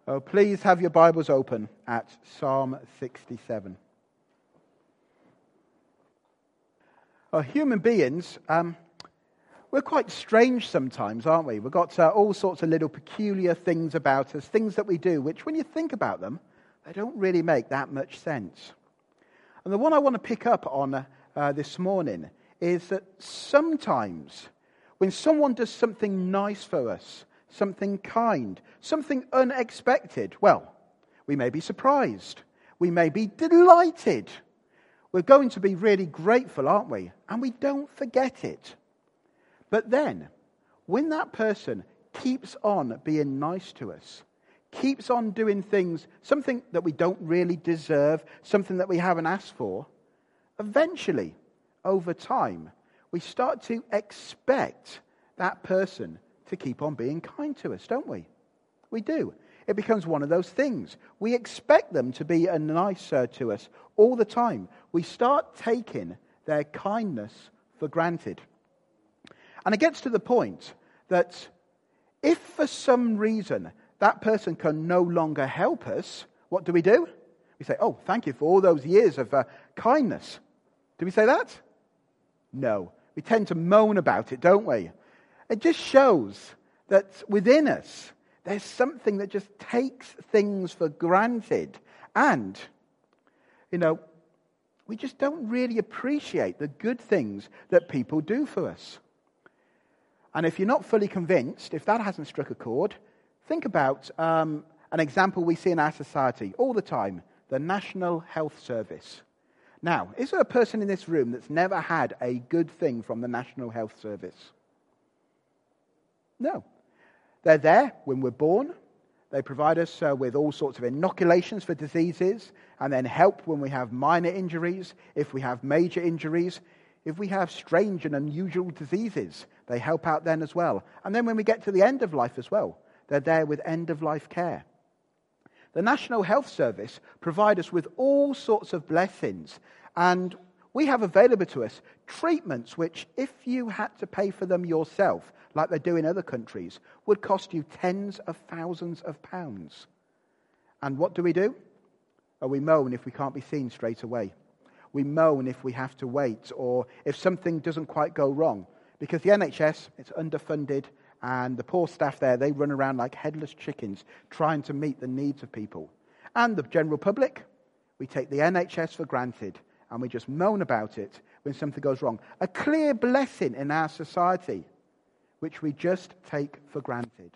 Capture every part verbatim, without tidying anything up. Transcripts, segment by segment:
Oh, please have your Bibles open at Psalm sixty-seven. Oh, human beings, um, we're quite strange sometimes, aren't we? We've got uh, all sorts of little peculiar things about us, things that we do, which when you think about them, they don't really make that much sense. And the one I want to pick up on uh, this morning is that sometimes when someone does something nice for us, something kind, something unexpected, well, we may be surprised. We may be delighted. We're going to be really grateful, aren't we? And we don't forget it. But then, when that person keeps on being nice to us, keeps on doing things, something that we don't really deserve, something that we haven't asked for, eventually, over time, we start to expect that person to keep on being kind to us, don't we? We do. It becomes one of those things. We expect them to be a nicer to us all the time. We start taking their kindness for granted. And it gets to the point that if for some reason that person can no longer help us, what do we do? We say, oh, thank you for all those years of uh, kindness. Do we say that? No. We tend to moan about it, don't we? It just shows that within us, there's something that just takes things for granted. And, you know, we just don't really appreciate the good things that people do for us. And if you're not fully convinced, if that hasn't struck a chord, think about um, an example we see in our society all the time, the National Health Service. Now, is there a person in this room that's never had a good thing from the National Health Service? No. They're there when we're born. They provide us uh, with all sorts of inoculations for diseases and then help when we have minor injuries, if we have major injuries, if we have strange and unusual diseases, they help out then as well. And then when we get to the end of life as well, they're there with end-of-life care. The National Health Service provide us with all sorts of blessings, and we have available to us treatments which, if you had to pay for them yourself, like they do in other countries, would cost you tens of thousands of pounds. And what do we do? Oh, we moan if we can't be seen straight away. We moan if we have to wait, or if something doesn't quite go wrong. Because the N H S, it's underfunded, and the poor staff there, they run around like headless chickens, trying to meet the needs of people. And the general public, we take the N H S for granted, and we just moan about it when something goes wrong. A clear blessing in our society, which we just take for granted.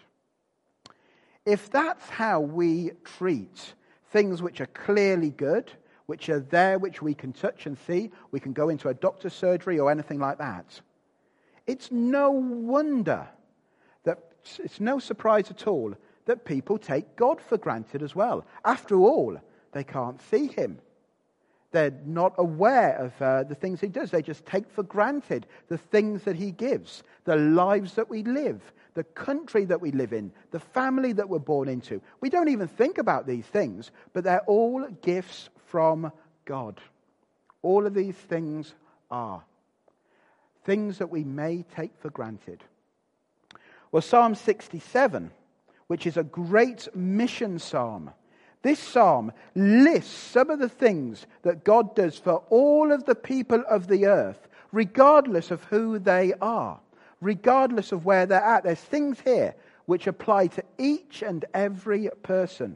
If that's how we treat things which are clearly good, which are there, which we can touch and see, we can go into a doctor's surgery or anything like that, it's no wonder that it's no surprise at all that people take God for granted as well. After all, they can't see him. They're not aware of uh, the things he does. They just take for granted the things that he gives, the lives that we live, the country that we live in, the family that we're born into. We don't even think about these things, but they're all gifts from God. All of these things are things that we may take for granted. Well, Psalm sixty-seven, which is a great mission psalm, this psalm lists some of the things that God does for all of the people of the earth, regardless of who they are, regardless of where they're at. There's things here which apply to each and every person.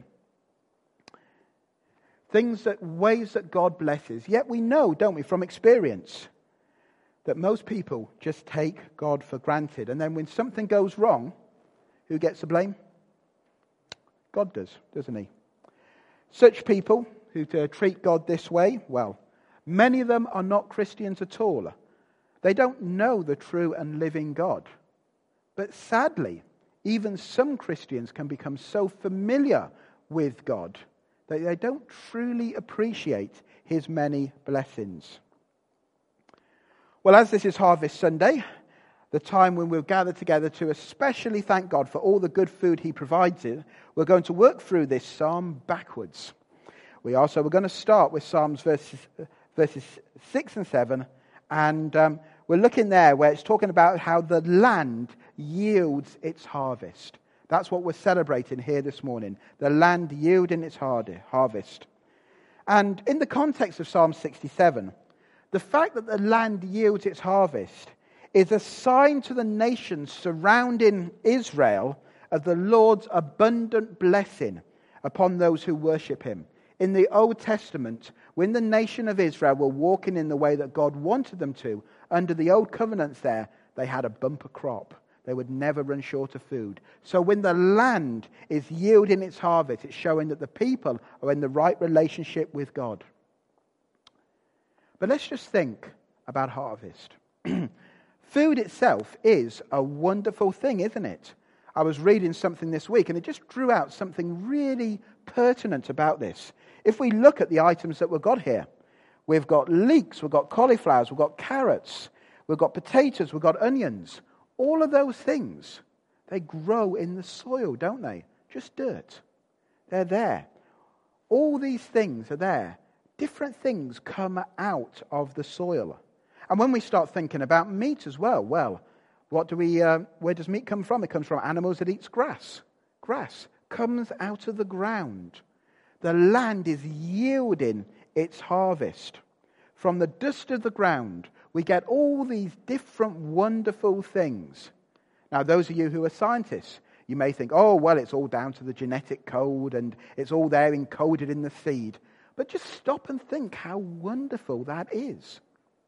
Things that, ways that God blesses. Yet we know, don't we, from experience, that most people just take God for granted. And then when something goes wrong, who gets the blame? God does, doesn't he? Such people who treat God this way, well, many of them are not Christians at all. They don't know the true and living God. But sadly, even some Christians can become so familiar with God that they don't truly appreciate his many blessings. Well, as this is Harvest Sunday, the time when we'll gather together to especially thank God for all the good food he provides it, we're going to work through this psalm backwards. We also, we're going to start with Psalms verses, verses six and seven, and um, we're looking there where it's talking about how the land yields its harvest. That's what we're celebrating here this morning. The land yielding its harvest. And in the context of Psalm sixty-seven, the fact that the land yields its harvest is a sign to the nations surrounding Israel of the Lord's abundant blessing upon those who worship him. In the Old Testament, when the nation of Israel were walking in the way that God wanted them to, under the old covenants there, they had a bumper crop. They would never run short of food. So when the land is yielding its harvest, it's showing that the people are in the right relationship with God. But let's just think about harvest. Food itself is a wonderful thing, isn't it? I was reading something this week and it just drew out something really pertinent about this. If we look at the items that we've got here, we've got leeks, we've got cauliflowers, we've got carrots, we've got potatoes, we've got onions. All of those things, they grow in the soil, don't they? Just dirt. They're there. All these things are there. Different things come out of the soil. And when we start thinking about meat as well, well, what do we? Uh, where does meat come from? It comes from animals that eat grass. Grass comes out of the ground. The land is yielding its harvest. From the dust of the ground, we get all these different wonderful things. Now, those of you who are scientists, you may think, oh, well, it's all down to the genetic code and it's all there encoded in the seed. But just stop and think how wonderful that is.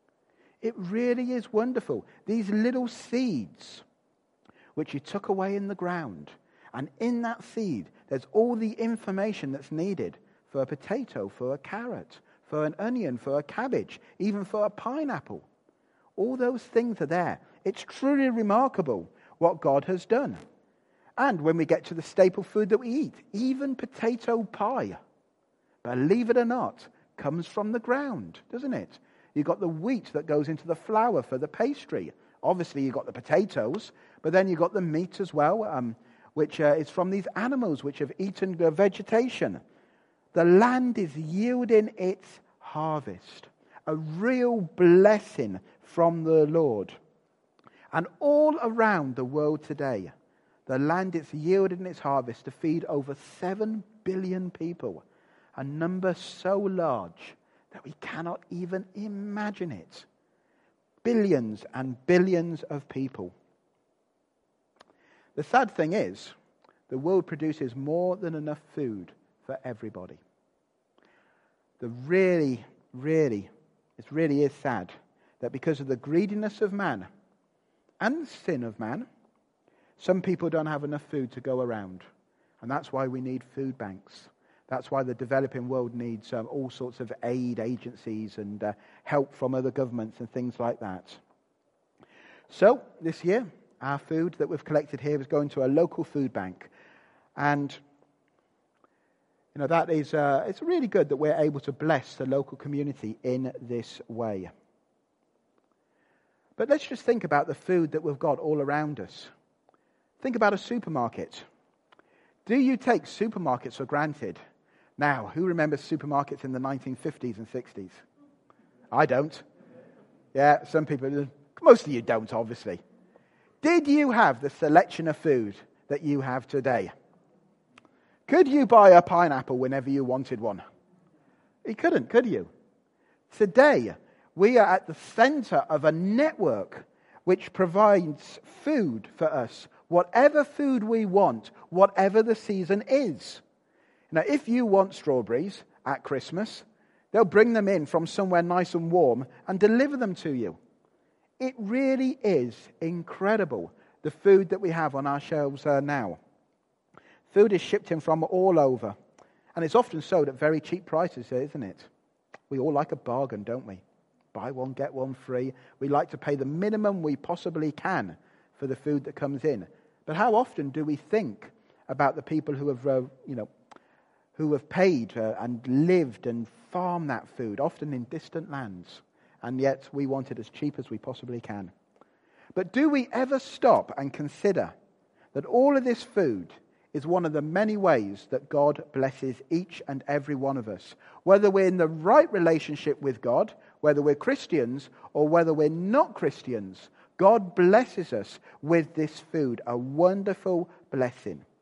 It really is wonderful. These little seeds, which you took away in the ground, and in that seed, there's all the information that's needed for a potato, for a carrot, for an onion, for a cabbage, even for a pineapple. All those things are there. It's truly remarkable what God has done. And when we get to the staple food that we eat, even potato pie, believe it or not, comes from the ground, doesn't it? You've got the wheat that goes into the flour for the pastry. Obviously, you've got the potatoes, but then you've got the meat as well, um, which uh, is from these animals which have eaten the vegetation. The land is yielding its harvest, a real blessing from the Lord. And all around the world today, the land is yielding its harvest to feed over seven billion people, a number so large that we cannot even imagine it. Billions and billions of people. The sad thing is, the world produces more than enough food for everybody. The really, really, it really is sad that because of the greediness of man and the sin of man, some people don't have enough food to go around. And that's why we need food banks. That's why the developing world needs um, all sorts of aid agencies and uh, help from other governments and things like that. So, this year, our food that we've collected here is going to a local food bank. And, you know, that is, uh, it's really good that we're able to bless the local community in this way. But let's just think about the food that we've got all around us. Think about a supermarket. Do you take supermarkets for granted? Now, who remembers supermarkets in the nineteen fifties and sixties? I don't. Yeah, some people, most of you don't, obviously. Did you have the selection of food that you have today? Could you buy a pineapple whenever you wanted one? You couldn't, could you? Today, we are at the center of a network which provides food for us, whatever food we want, whatever the season is. Now, if you want strawberries at Christmas, they'll bring them in from somewhere nice and warm and deliver them to you. It really is incredible, the food that we have on our shelves uh, now. Food is shipped in from all over, and it's often sold at very cheap prices, isn't it? We all like a bargain, don't we? Buy one, get one free. We like to pay the minimum we possibly can for the food that comes in. But how often do we think about the people who have, uh, you know, who have paid uh, and lived and farmed that food, often in distant lands, and yet we want it as cheap as we possibly can. But do we ever stop and consider that all of this food is one of the many ways that God blesses each and every one of us, whether we're in the right relationship with God, whether we're Christians or whether we're not Christians? God blesses us with this food, a wonderful blessing.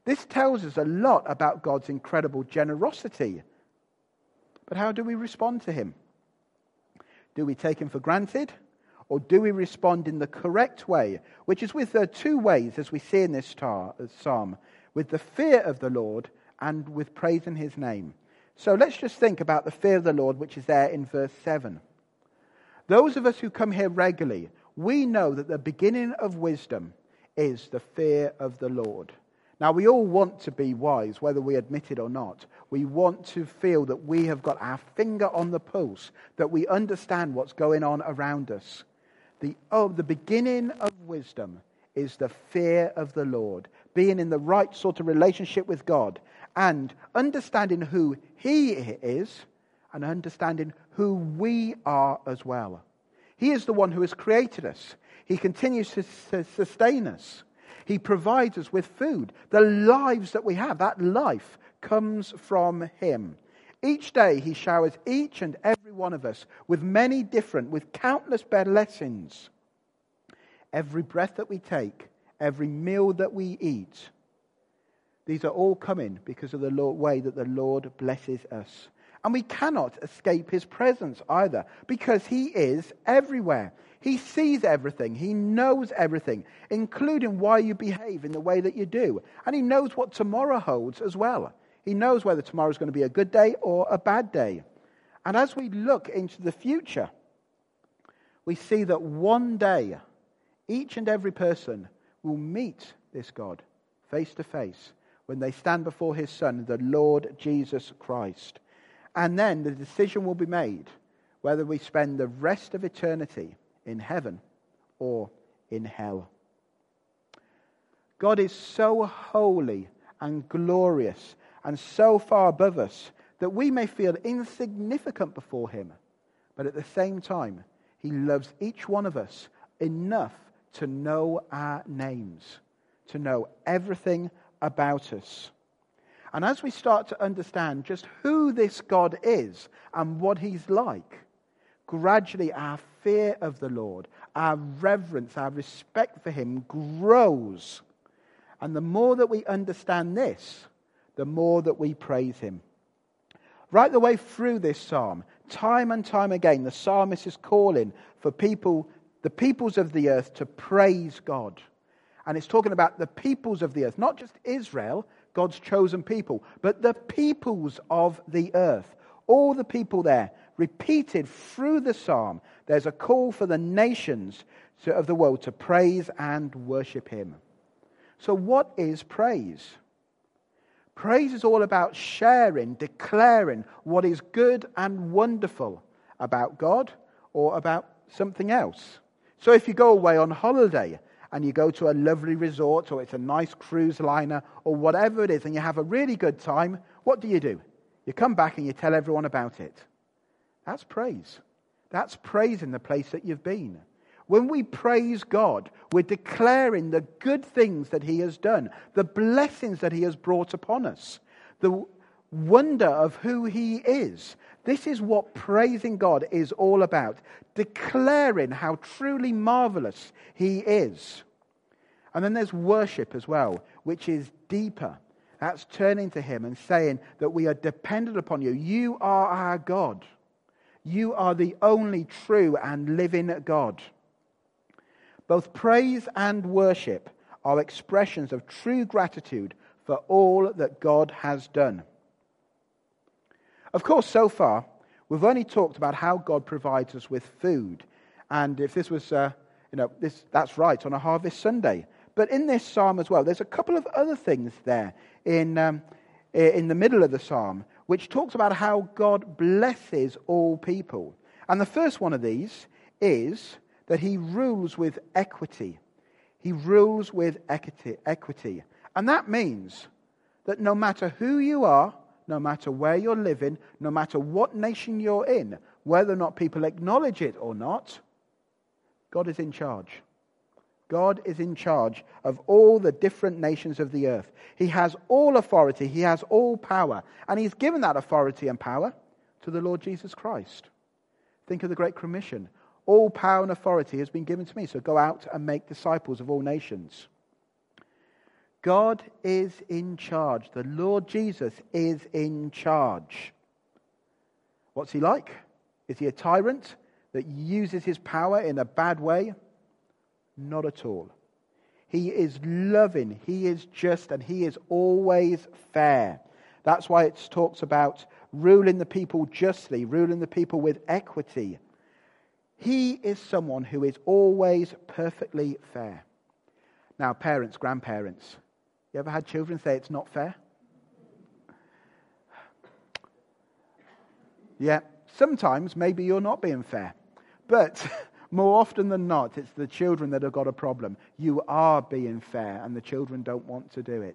This tells us a lot about God's incredible generosity. But how do we respond to him? Do we take him for granted? Or do we respond in the correct way, which is with the two ways, as we see in this tar, uh, psalm, with the fear of the Lord and with praising his name? So let's just think about the fear of the Lord, which is there in verse seven. Those of us who come here regularly, we know that the beginning of wisdom is the fear of the Lord. Now, we all want to be wise, whether we admit it or not. We want to feel that we have got our finger on the pulse, that we understand what's going on around us. The, oh, the beginning of wisdom is the fear of the Lord, being in the right sort of relationship with God and understanding who he is and understanding who we are as well. He is the one who has created us. He continues to sustain us. He provides us with food. The lives that we have, that life comes from him. Each day he showers each and every one of us with many different, with countless blessings. Every breath that we take, every meal that we eat, these are all coming because of the Lord, way that the Lord blesses us. And we cannot escape his presence either, because he is everywhere. He sees everything. He knows everything, including why you behave in the way that you do. And he knows what tomorrow holds as well. He knows whether tomorrow is going to be a good day or a bad day. And as we look into the future, we see that one day, each and every person will meet this God face to face when they stand before his Son, the Lord Jesus Christ. And then the decision will be made whether we spend the rest of eternity in heaven or in hell. God is so holy and glorious and so far above us that we may feel insignificant before him. But at the same time, he loves each one of us enough to know our names, to know everything about us. And as we start to understand just who this God is and what he's like, gradually our fear of the Lord, our reverence, our respect for him grows. And the more that we understand this, the more that we praise him. Right the way through this psalm, time and time again, the psalmist is calling for people, the peoples of the earth, to praise God. And it's talking about the peoples of the earth, not just Israel, God's chosen people, but the peoples of the earth. All the people there, repeated through the psalm, there's a call for the nations of the world to praise and worship him. So what is praise? Praise is all about sharing, declaring what is good and wonderful about God or about something else. So if you go away on holiday and you go to a lovely resort or it's a nice cruise liner or whatever it is and you have a really good time, what do you do? You come back and you tell everyone about it. That's praise. That's praising the place that you've been. When we praise God, we're declaring the good things that he has done, the blessings that he has brought upon us, the wonder of who he is. This is what praising God is all about, declaring how truly marvelous he is. And then there's worship as well, which is deeper. That's turning to him and saying that we are dependent upon you. You are our God. You are the only true and living God. Both praise and worship are expressions of true gratitude for all that God has done. Of course, so far, we've only talked about how God provides us with food. And if this was, uh, you know, this that's right on a Harvest Sunday. But in this psalm as well, there's a couple of other things there in, um, in the middle of the psalm, which talks about how God blesses all people. And the first one of these is that he rules with equity. He rules with equity. And that means that no matter who you are, no matter where you're living, no matter what nation you're in, whether or not people acknowledge it or not, God is in charge. God is in charge of all the different nations of the earth. He has all authority. He has all power. And he's given that authority and power to the Lord Jesus Christ. Think of the Great Commission. All power and authority has been given to me, so go out and make disciples of all nations. God is in charge. The Lord Jesus is in charge. What's he like? Is he a tyrant that uses his power in a bad way? Not at all. He is loving, he is just, and he is always fair. That's why it talks about ruling the people justly, ruling the people with equity. He is someone who is always perfectly fair. Now, parents, grandparents, you ever had children say it's not fair? Yeah, sometimes maybe you're not being fair. But more often than not, it's the children that have got a problem. You are being fair, and the children don't want to do it.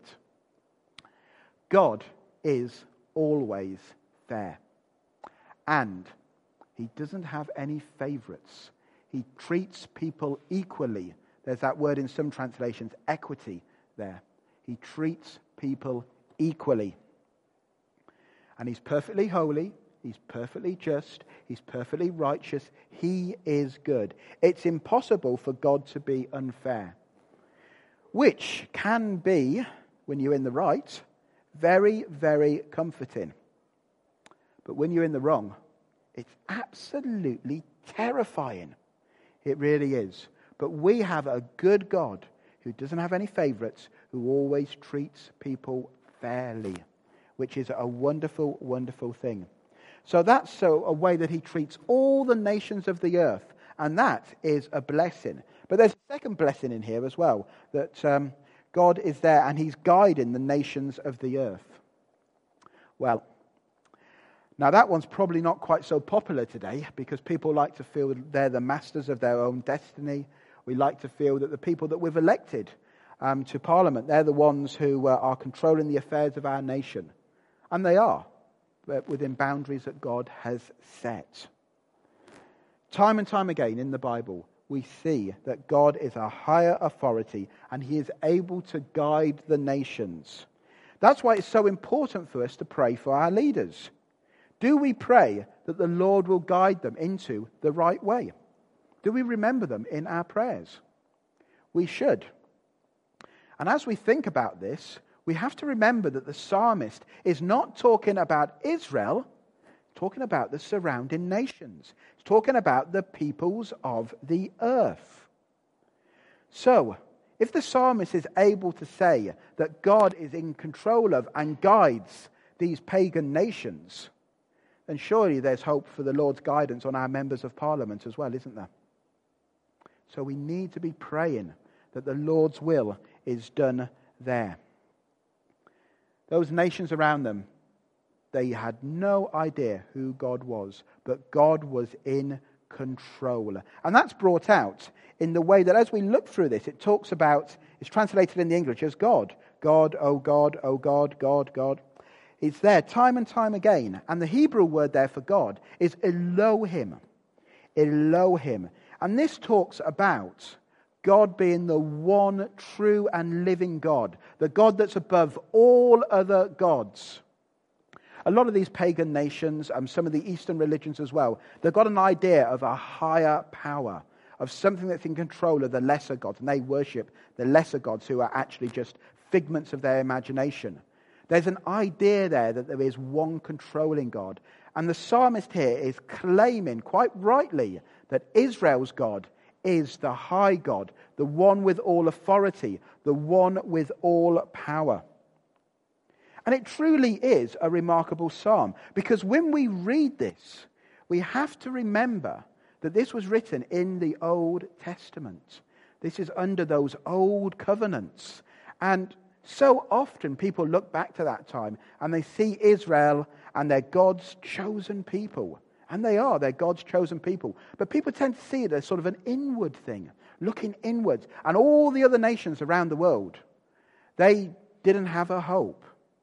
God is always fair. And he doesn't have any favorites. He treats people equally. There's that word in some translations, equity, there. He treats people equally. And he's perfectly holy. He's perfectly just. He's perfectly righteous. He is good. It's impossible for God to be unfair. Which can be, when you're in the right, very, very comforting. But when you're in the wrong, it's absolutely terrifying. It really is. But we have a good God who doesn't have any favorites, who always treats people fairly, which is a wonderful, wonderful thing. So that's so a way that he treats all the nations of the earth, and that is a blessing. But there's a second blessing in here as well, that um, God is there and he's guiding the nations of the earth. Well, now that one's probably not quite so popular today, because people like to feel they're the masters of their own destiny. We like to feel that the people that we've elected um, to Parliament, they're the ones who uh, are controlling the affairs of our nation. And they are, but within boundaries that God has set. Time and time again in the Bible, we see that God is a higher authority and he is able to guide the nations. That's why it's so important for us to pray for our leaders. Do we pray that the Lord will guide them into the right way? Do we remember them in our prayers? We should. And as we think about this, we have to remember that the psalmist is not talking about Israel, talking about the surrounding nations. He's talking about the peoples of the earth. So, if the psalmist is able to say that God is in control of and guides these pagan nations, then surely there's hope for the Lord's guidance on our members of Parliament as well, isn't there? So we need to be praying that the Lord's will is done there. Those nations around them, they had no idea who God was, but God was in control. And that's brought out in the way that as we look through this, it talks about, it's translated in the English as God. God, oh God, oh God, God, God. It's there time and time again. And the Hebrew word there for God is Elohim. Elohim. And this talks about God being the one true and living God, the God that's above all other gods. A lot of these pagan nations, and um, some of the Eastern religions as well, they've got an idea of a higher power, of something that's in control of the lesser gods, and they worship the lesser gods who are actually just figments of their imagination. There's an idea there that there is one controlling God. And the psalmist here is claiming, quite rightly, that Israel's God is the high God, the one with all authority, the one with all power. And it truly is a remarkable psalm, because when we read this, we have to remember that this was written in the Old Testament. This is under those old covenants. And so often people look back to that time and they see Israel and they're God's chosen people. And they are, they're God's chosen people. But people tend to see it as sort of an inward thing, looking inwards. And all the other nations around the world, they didn't have a hope.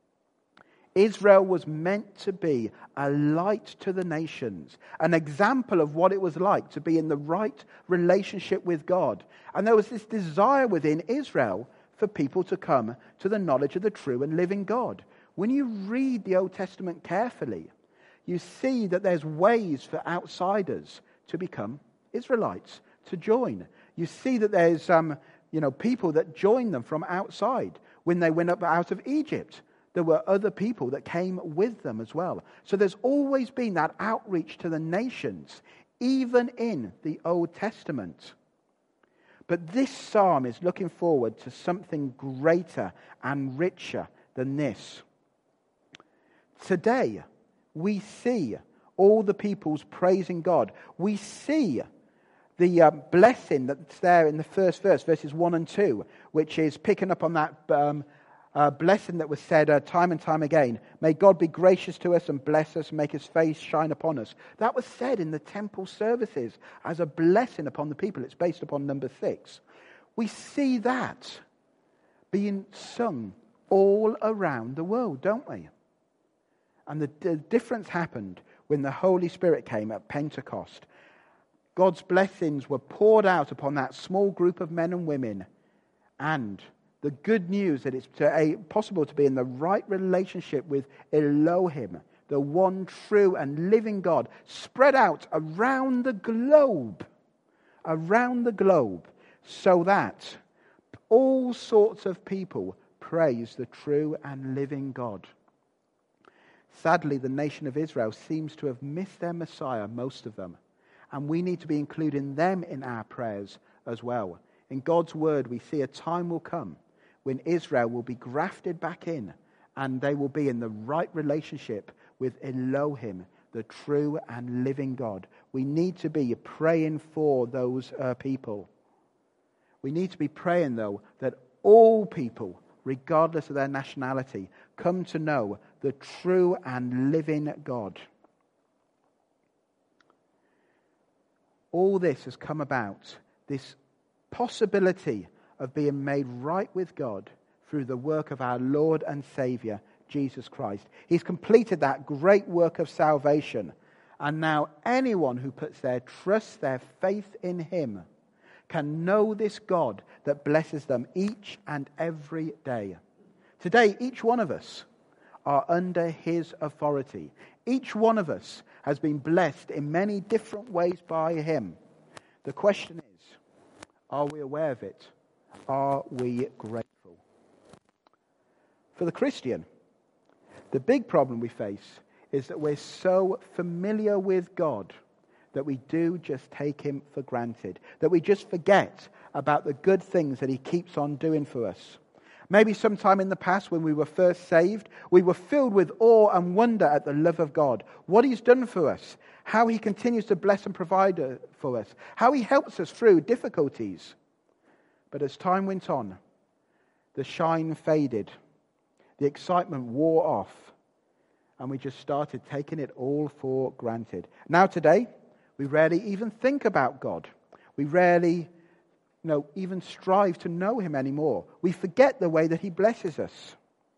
Israel was meant to be a light to the nations, an example of what it was like to be in the right relationship with God. And there was this desire within Israel for people to come to the knowledge of the true and living God. When you read the Old Testament carefully, you see that there's ways for outsiders to become Israelites, to join. You see that there's um, you know, people that join them from outside. When they went up out of Egypt, there were other people that came with them as well. So there's always been that outreach to the nations, even in the Old Testament. But this psalm is looking forward to something greater and richer than this. Today, we see all the peoples praising God. We see the uh, blessing that's there in the first verse, verses one and two, which is picking up on that um, uh, blessing that was said uh, time and time again. May God be gracious to us and bless us and make his face shine upon us. That was said in the temple services as a blessing upon the people. It's based upon number six. We see that being sung all around the world, don't we? And the, the difference happened when the Holy Spirit came at Pentecost. God's blessings were poured out upon that small group of men and women. And the good news that it's to, a, possible to be in the right relationship with Elohim, the one true and living God, spread out around the globe, around the globe, so that all sorts of people praise the true and living God. Sadly, the nation of Israel seems to have missed their Messiah, most of them. And we need to be including them in our prayers as well. In God's word, we see a time will come when Israel will be grafted back in and they will be in the right relationship with Elohim, the true and living God. We need to be praying for those uh, people. We need to be praying, though, that all people, regardless of their nationality, come to know the true and living God. All this has come about, this possibility of being made right with God through the work of our Lord and Saviour, Jesus Christ. He's completed that great work of salvation. And now anyone who puts their trust, their faith in him, can know this God that blesses them each and every day. Today, each one of us are under his authority. Each one of us has been blessed in many different ways by him. The question is, are we aware of it? Are we grateful? For the Christian, the big problem we face is that we're so familiar with God that we do just take him for granted, that we just forget about the good things that he keeps on doing for us. Maybe sometime in the past when we were first saved, we were filled with awe and wonder at the love of God, what he's done for us, how he continues to bless and provide for us, how he helps us through difficulties. But as time went on, the shine faded, the excitement wore off, and we just started taking it all for granted. Now today, we rarely even think about God. We rarely You know, even strive to know him anymore. We forget the way that he blesses us.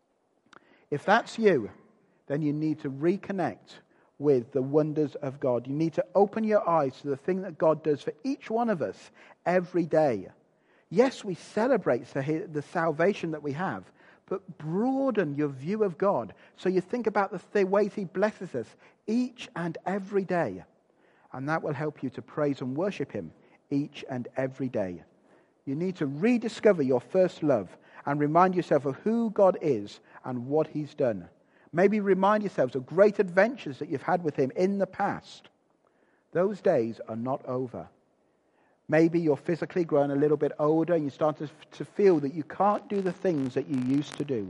If that's you, then you need to reconnect with the wonders of God. You need to open your eyes to the thing that God does for each one of us every day. Yes, we celebrate the salvation that we have, but broaden your view of God so you think about the th- ways he blesses us each and every day. And that will help you to praise and worship him each and every day. You need to rediscover your first love and remind yourself of who God is and what he's done. Maybe remind yourselves of great adventures that you've had with him in the past. Those days are not over. Maybe you're physically growing a little bit older and you start to, to feel that you can't do the things that you used to do.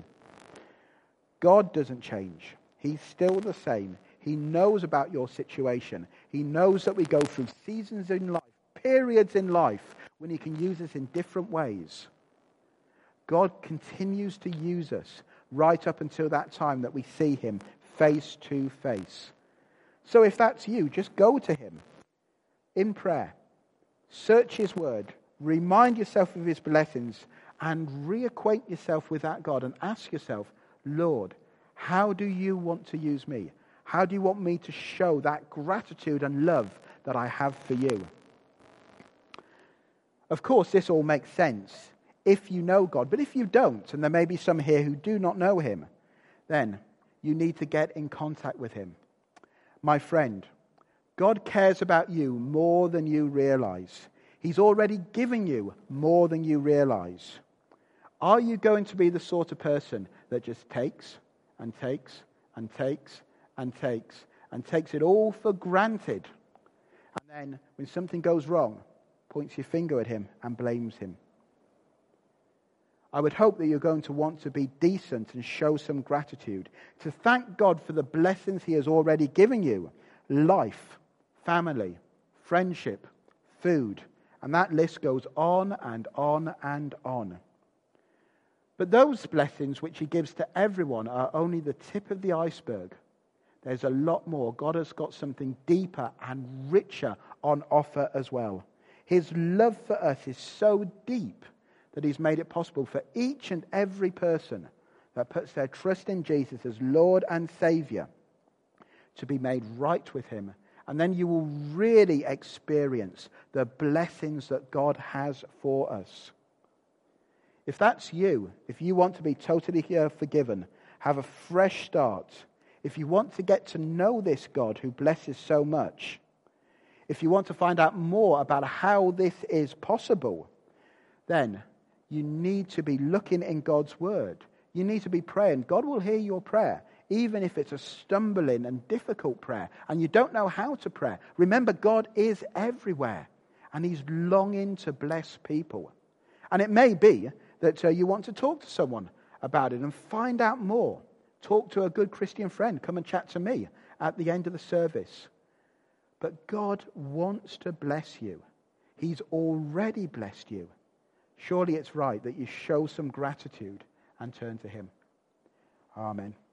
God doesn't change. He's still the same. He knows about your situation. He knows that we go through seasons in life, periods in life, when he can use us in different ways. God continues to use us right up until that time that we see him face to face. So if that's you, just go to him in prayer. Search his word. Remind yourself of his blessings and reacquaint yourself with that God and ask yourself, Lord, how do you want to use me? How do you want me to show that gratitude and love that I have for you? Of course, this all makes sense if you know God. But if you don't, and there may be some here who do not know him, then you need to get in contact with him. My friend, God cares about you more than you realize. He's already given you more than you realize. Are you going to be the sort of person that just takes and takes and takes and takes and takes it all for granted? And then when something goes wrong, points your finger at him and blames him. I would hope that you're going to want to be decent and show some gratitude, to thank God for the blessings he has already given you. Life, family, friendship, food, and that list goes on and on and on. But those blessings which he gives to everyone are only the tip of the iceberg. There's a lot more. God has got something deeper and richer on offer as well. His love for us is so deep that he's made it possible for each and every person that puts their trust in Jesus as Lord and Saviour to be made right with him. And then you will really experience the blessings that God has for us. If that's you, if you want to be totally forgiven, have a fresh start, if you want to get to know this God who blesses so much, if you want to find out more about how this is possible, then you need to be looking in God's word. You need to be praying. God will hear your prayer, even if it's a stumbling and difficult prayer, and you don't know how to pray. Remember, God is everywhere, and he's longing to bless people. And it may be that uh, you want to talk to someone about it and find out more. Talk to a good Christian friend. Come and chat to me at the end of the service. But God wants to bless you. He's already blessed you. Surely it's right that you show some gratitude and turn to him. Amen.